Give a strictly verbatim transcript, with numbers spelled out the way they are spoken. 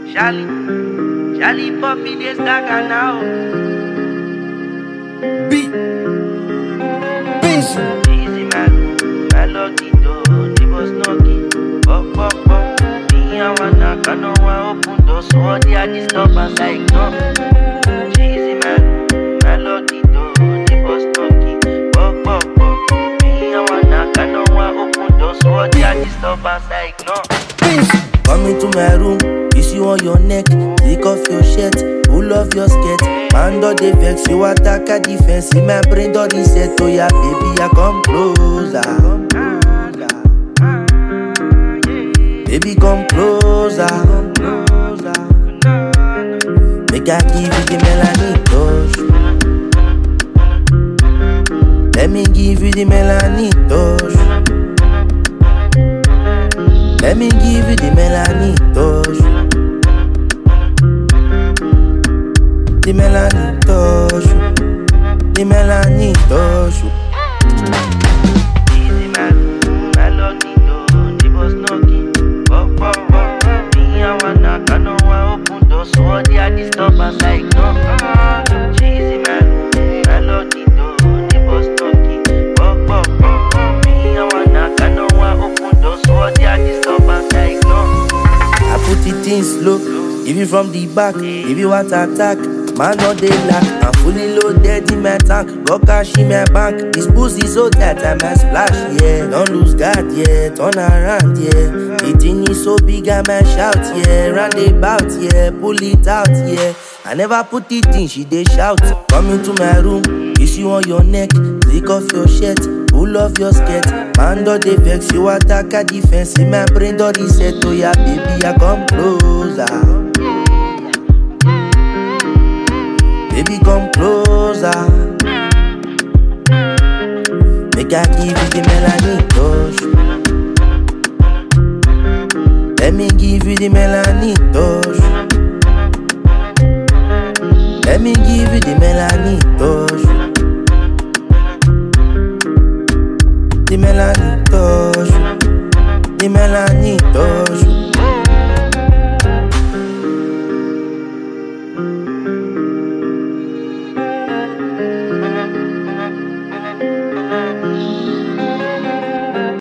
Charlie, Charlie Poppy, this gaga now. Beat. Benson. Easy man, melody do, the boss knocking. Pop, pop, pop. Me and one, I can't open doors, so all the disturbance like no. Easy man, melody do, the boss knocking. Pop, pop, pop. Me and one, I can't open doors, so all the disturbance like no. Benson. Come into my room, kiss you on your neck, take off your shirt, pull off your skirt. Man do the vex, you attack a defense. In my brain do the set, oh yeah, baby, I come closer. Baby, come closer. Make I give you the melanie touch. Let me give you the melanie touch. Let me give you the melanie touch. The melanie touch. The melanie touch. Easy man, melody do, the boss knocking. Pop, pop, pop. Me and one, I can't open doors, so all the disturbance like no. Easy man, melody do, the boss knocking. Pop, pop, pop. Me and one, I can't open doors, so all the disturbance like no. I put it in slow, give you from the back, give you what attack. Man no dey lack, I'm fully loaded in my tank. Got cash in my bank, this pussy so tight I might splash, yeah. Don't lose guard, yeah, turn around, yeah. The thing is so big I might shout, yeah. Round about, yeah, pull it out, yeah. I never put it in, she dey shout. Come into my room, kiss you on your neck, take off your shirt, pull off your skirt. Man do the vex, you attack a defense. In my brain do the set, oh yeah, baby, I come closer. Baby, come closer. Make I give you the melanie touch. Let me give you the melanie touch. Let me give you the melanie touch. The melanie touch. The melanie